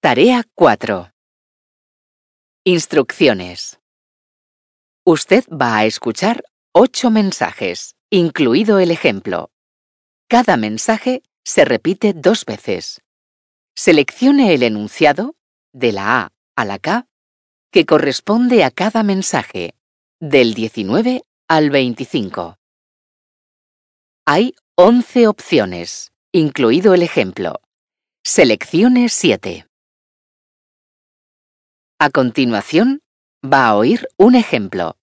Tarea 4. Instrucciones. Usted va a escuchar 8 mensajes, incluido el ejemplo. Cada mensaje se repite 2 veces. Seleccione el enunciado, de la A a la K, que corresponde a cada mensaje, del 19 al 25. Hay 11 opciones, incluido el ejemplo. Seleccione 7. A continuación, va a oír un ejemplo.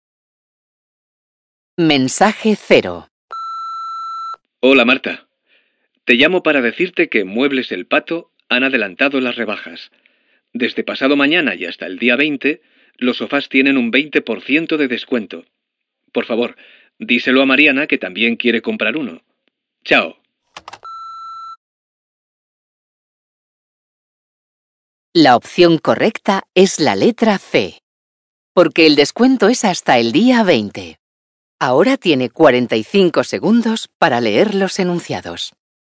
Mensaje 0. Hola Marta, te llamo para decirte que Muebles El Pato han adelantado las rebajas. Desde pasado mañana y hasta el día 20, los sofás tienen un 20% de descuento. Por favor, díselo a Mariana que también quiere comprar uno. Chao. La opción correcta es la letra C, porque el descuento es hasta el día 20. Ahora tiene 45 segundos para leer los enunciados.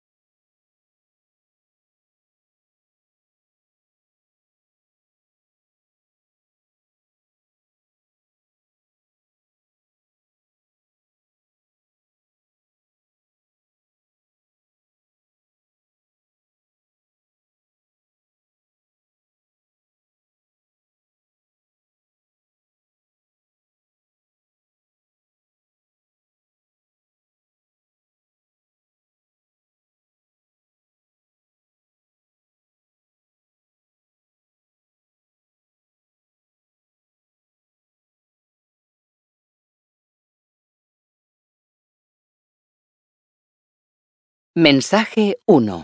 Mensaje 1.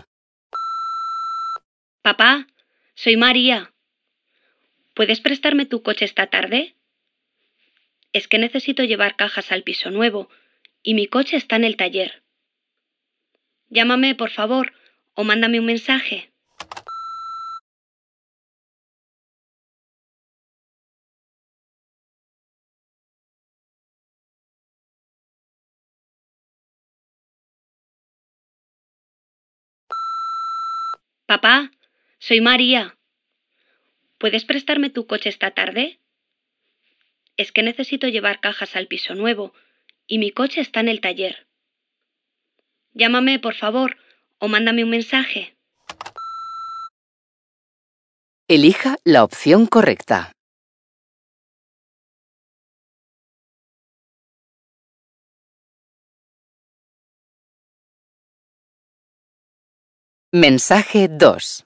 Papá, soy María. ¿Puedes prestarme tu coche esta tarde? Es que necesito llevar cajas al piso nuevo y mi coche está en el taller. Llámame, por favor, o mándame un mensaje. Papá, soy María. ¿Puedes prestarme tu coche esta tarde? Es que necesito llevar cajas al piso nuevo y mi coche está en el taller. Llámame, por favor, o mándame un mensaje. Elija la opción correcta. Mensaje 2.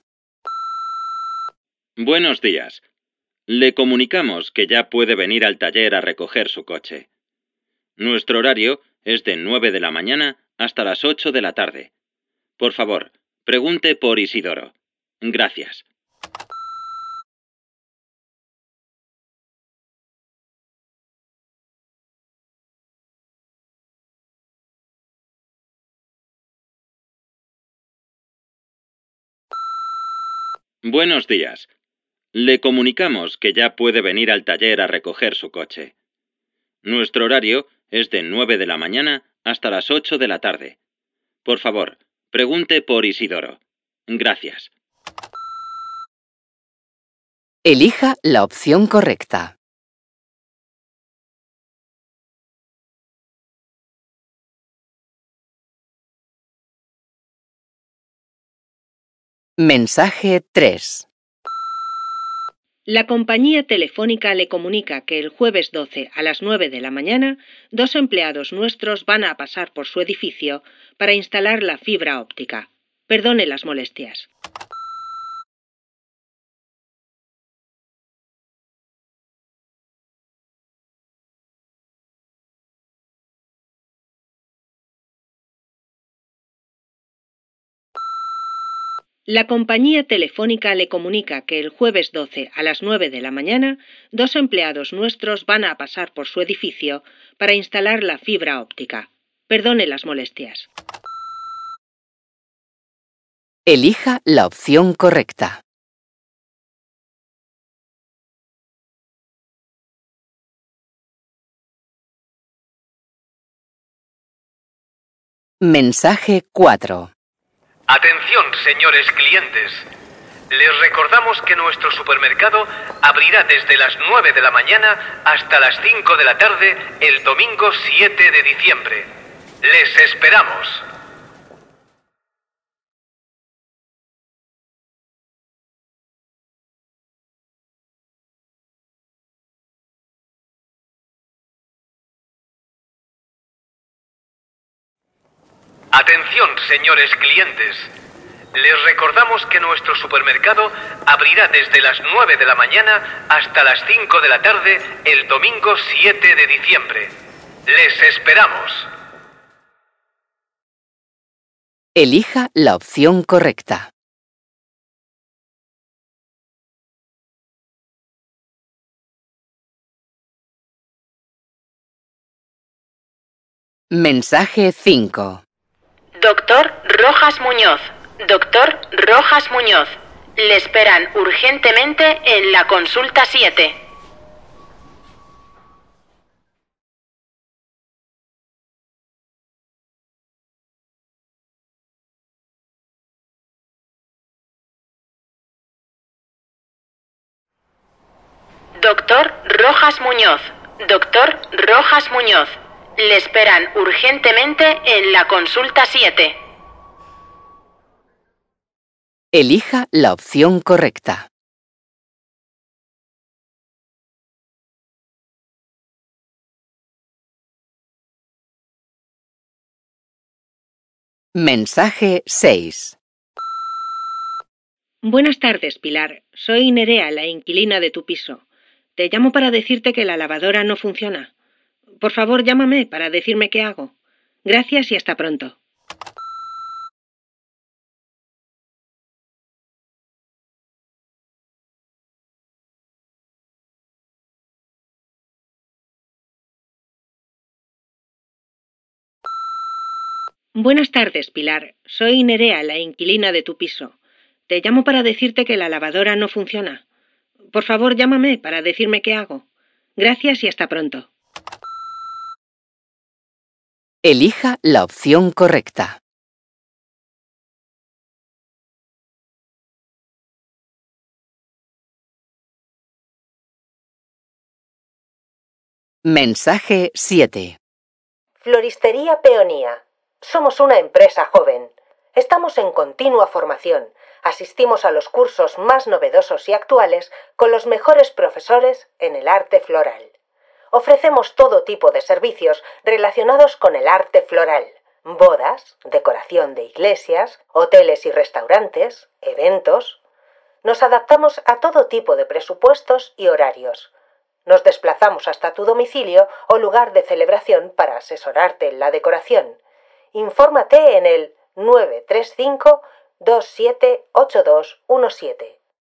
Buenos días. Le comunicamos que ya puede venir al taller a recoger su coche. Nuestro horario es de 9 de la mañana hasta las 8 de la tarde. Por favor, pregunte por Isidoro. Gracias. Buenos días. Le comunicamos que ya puede venir al taller a recoger su coche. Nuestro horario es de 9 de la mañana hasta las 8 de la tarde. Por favor, pregunte por Isidoro. Gracias. Elija la opción correcta. Mensaje 3. La compañía telefónica le comunica que el jueves 12 a las 9 de la mañana, 2 empleados nuestros van a pasar por su edificio para instalar la fibra óptica. Perdone las molestias. La compañía telefónica le comunica que el jueves 12 a las 9 de la mañana, 2 empleados nuestros van a pasar por su edificio para instalar la fibra óptica. Perdone las molestias. Elija la opción correcta. Mensaje 4. Atención, señores clientes. Les recordamos que nuestro supermercado abrirá desde las 9 de la mañana hasta las 5 de la tarde el domingo 7 de diciembre. Les esperamos. Atención, señores clientes. Les recordamos que nuestro supermercado abrirá desde las 9 de la mañana hasta las 5 de la tarde el domingo 7 de diciembre. Les esperamos. Elija la opción correcta. Mensaje 5. Doctor Rojas Muñoz. Doctor Rojas Muñoz. Le esperan urgentemente en la consulta 7. Doctor Rojas Muñoz. Doctor Rojas Muñoz. Le esperan urgentemente en la consulta 7. Elija la opción correcta. Mensaje 6. Buenas tardes, Pilar. Soy Nerea, la inquilina de tu piso. Te llamo para decirte que la lavadora no funciona. Por favor, llámame para decirme qué hago. Gracias y hasta pronto. Buenas tardes, Pilar. Soy Nerea, la inquilina de tu piso. Te llamo para decirte que la lavadora no funciona. Por favor, llámame para decirme qué hago. Gracias y hasta pronto. Elija la opción correcta. Mensaje 7. Floristería Peonía. Somos una empresa joven. Estamos en continua formación. Asistimos a los cursos más novedosos y actuales con los mejores profesores en el arte floral. Ofrecemos todo tipo de servicios relacionados con el arte floral. Bodas, decoración de iglesias, hoteles y restaurantes, eventos. Nos adaptamos a todo tipo de presupuestos y horarios. Nos desplazamos hasta tu domicilio o lugar de celebración para asesorarte en la decoración. Infórmate en el 935-278217.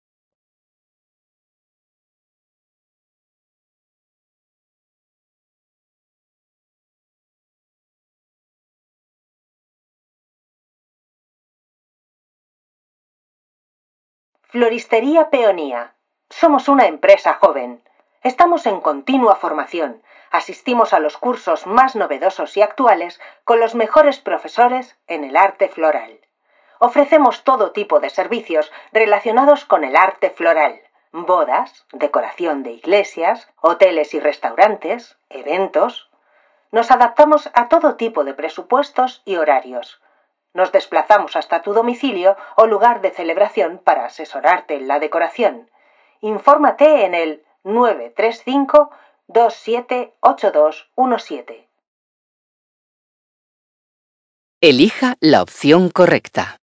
Floristería Peonía. Somos una empresa joven. Estamos en continua formación. Asistimos a los cursos más novedosos y actuales con los mejores profesores en el arte floral. Ofrecemos todo tipo de servicios relacionados con el arte floral. Bodas, decoración de iglesias, hoteles y restaurantes, eventos. Nos adaptamos a todo tipo de presupuestos y horarios. Nos desplazamos hasta tu domicilio o lugar de celebración para asesorarte en la decoración. Infórmate en el 935-278217. Elija la opción correcta.